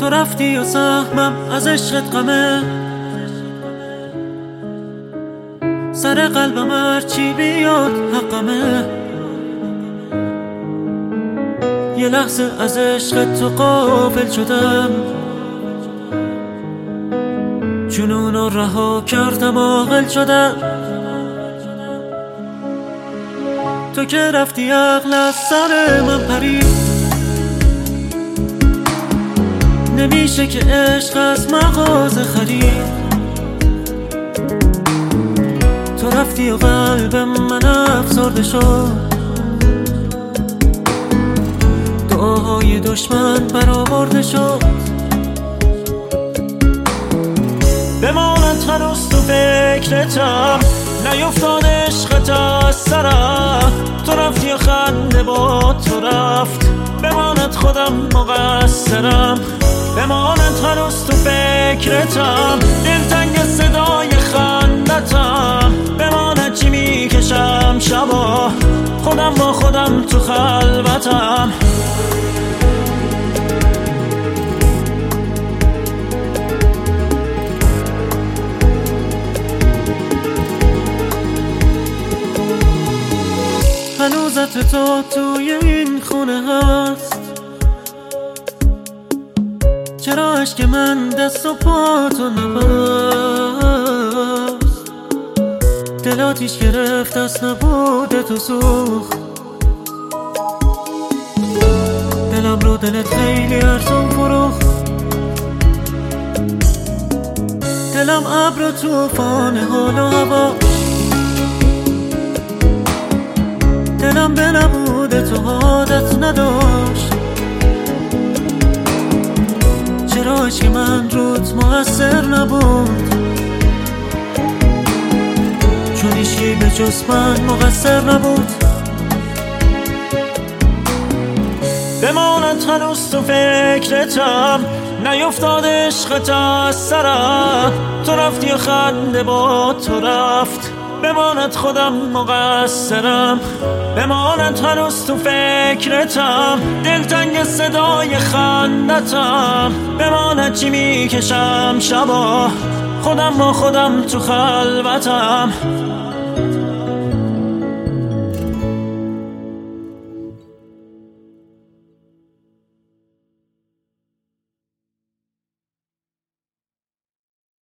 تو رفتی و سهمم از عشقت غمه، سر قلبم هرچی بیاد حقمه. یه لحظه از عشقت تو غافل شدم، جنون رو رها کردم عاقل شدم. تو که رفتی عقل از سر من پرید، نمیشه که عشق از مغازه خرید. تو رفتی و قلبم من افسرده شد، دعاهای دشمن برآورده شد. بماند هنوز تو فکرتم، نیفتاد عشقت از سرم. تو رفتی و خنده با تو رفت، بماند خودم مقصرم. بماند هنوز تو فکرتم، دلتنگ صدای خندتم. بماند چی میکشم شبا، خودم با خودم تو خلوتم. هنوز عطر تو توی این خونه هست، چرا عشق من دست و پا تو نبست؟ دل آتیش گرفت از نبود تو سوخت، دلم رو دلت خیلی ارزون فروخت. دلم ابر و توفان حال و هوا، دلم به نبود تو عادت نداشت. چرا عشق من روت مؤثر نبود؟ چون هیچکی به جز من مقصر نبود. بماند هنوز تو فکرتم، نیفتاد عشقت از سرم. تو رفتی و خنده با تو رفت، بماند خودم مقصرم. بماند هنوز تو فکرتم، دلتنگ صدای خندتم. بماند چی میکشم شبا، خودم با خودم تو خلوتم.